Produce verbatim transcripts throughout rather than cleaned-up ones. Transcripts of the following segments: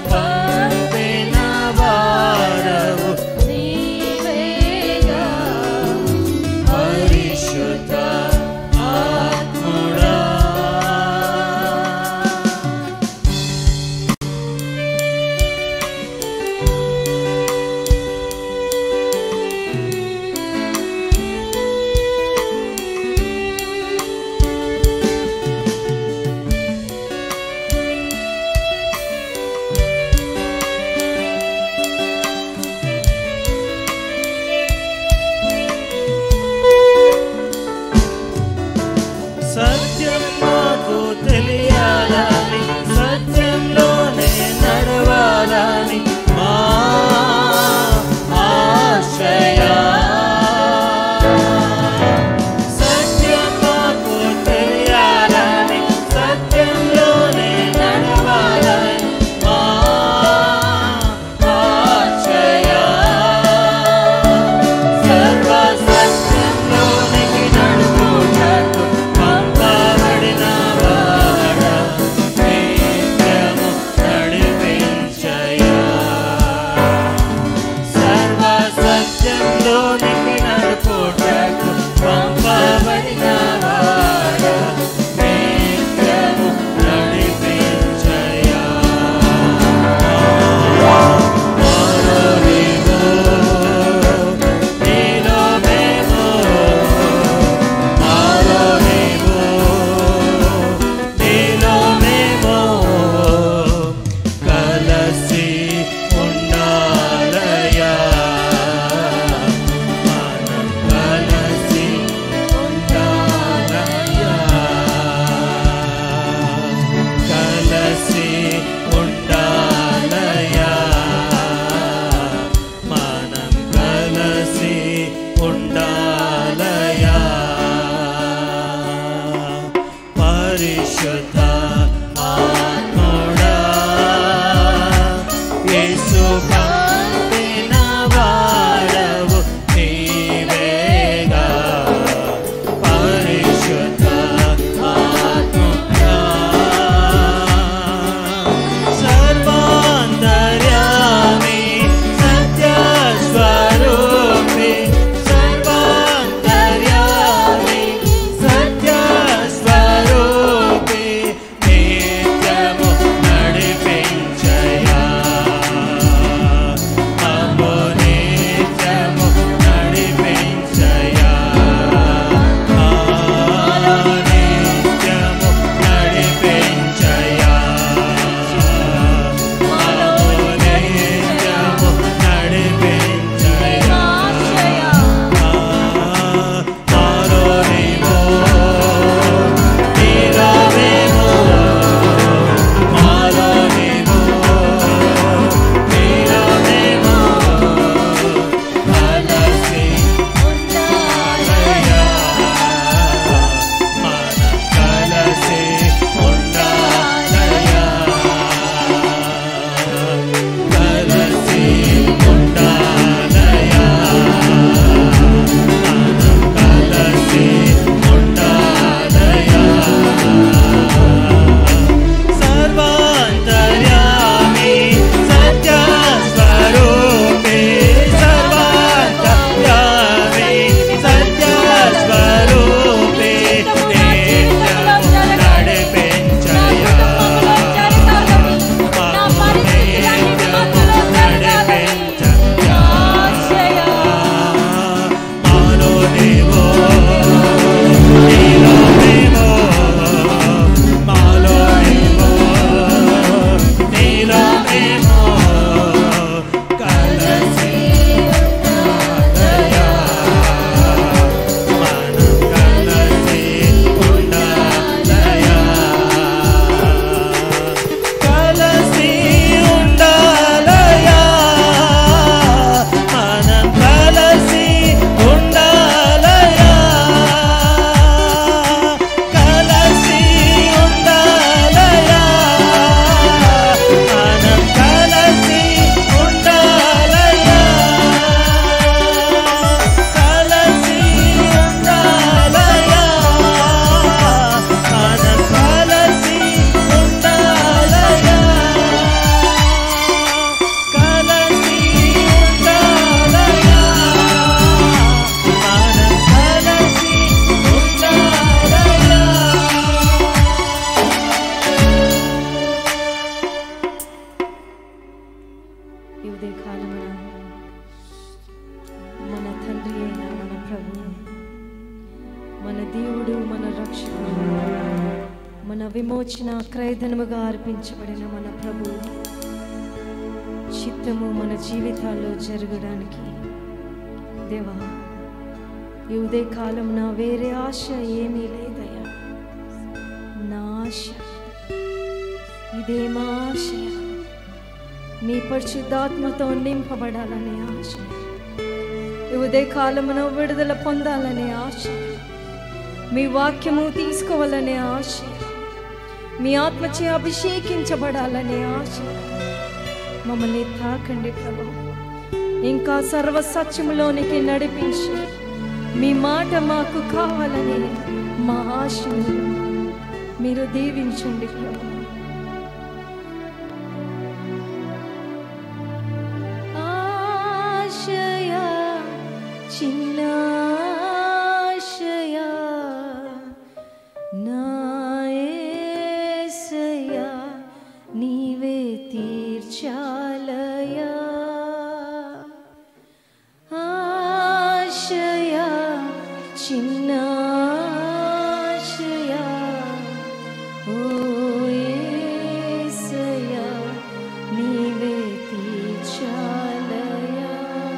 పంపిన వారవు నీవేగా పరిశుద్ధ ఆత్ముడా. ఈ ఉదయ కాలమున మన తండ్రి అయిన మన ప్రభు, మన దేవుడు, మన రక్షకుడు, మన విమోచన క్రయధనముగా అర్పించబడిన మన ప్రభు చిత్తము మన జీవితాల్లో జరగడానికి దేవా, ఈ ఉదయ కాలం నా వేరే ఆశ ఏమీ లేదయ్యా. నా ఆశ ఇదే మా ఆశ, మీ పరిశుద్ధాత్మతో నింపబడాలనే ఆశ, ఈ ఉదయ కాలమున విడుదల పొందాలనే ఆశ, మీ వాక్యము తీసుకోవాలనే ఆశ, మీ ఆత్మచే అభిషేకించబడాలనే ఆశ. మమ్మల్ని తాకండి ప్రభు, ఇంకా సర్వ సత్యములోనికి నడిపించి మీ మాట మాకు కావాలని మా ఆశను మీరు దీవించండి ప్రభు. ఆశయ చిన్న ఆశయ నా యేసయ్యా నీవే తీర్చాలయా. ఆశయ చిన్న ఆశయ ఓ యేసయ్యా నీవే తీర్చాలయా.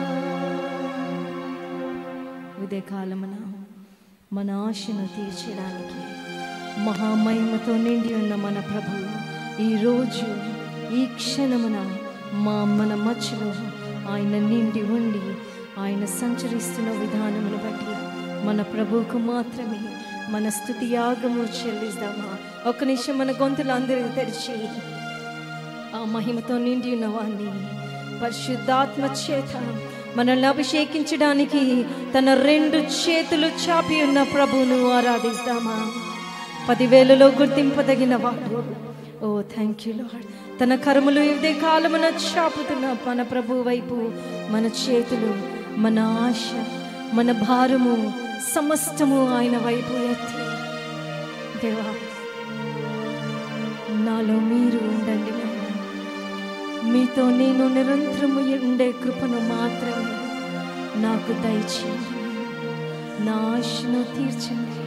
ఉదయకాలమున మన ఆశను తీర్చడానికి మహామహిమతో నిండి ఉన్న మన ప్రభువు ఈరోజు ఈ క్షణమున మా మన మధ్యలో ఆయన నిండి ఉండి ఆయన సంచరిస్తున్న విధానమును బట్టి మన ప్రభువుకు మాత్రమే మన స్తుతి యాగము చెల్లిస్తామా. ఒక నిమిషం మన గొంతులు అందరికీ తెరిచి ఆ మహిమతో నిండి ఉన్న వాణ్ణి పరిశుద్ధాత్మ చేత మనల్ని అభిషేకించడానికి తన రెండు చేతులు చాపి ఉన్న ప్రభువును ఆరాధిస్తామా. పదివేలలో గుర్తింపదగిన వాడు, ఓ థ్యాంక్ యూ లార్డ్. తన కర్మలు ఇదే కాలమున చాపుతున్న మన ప్రభు వైపు మన చేతులు, మన ఆశ, మన భారము సమస్తము ఆయన వైపు ఎత్తి, దేవా నాలో మీరు ఉండండి, మీతో నేను నిరంతరము ఉండే కృపను మాత్రమే నాకు దయచేయండి, నా ఆశను తీర్చండి.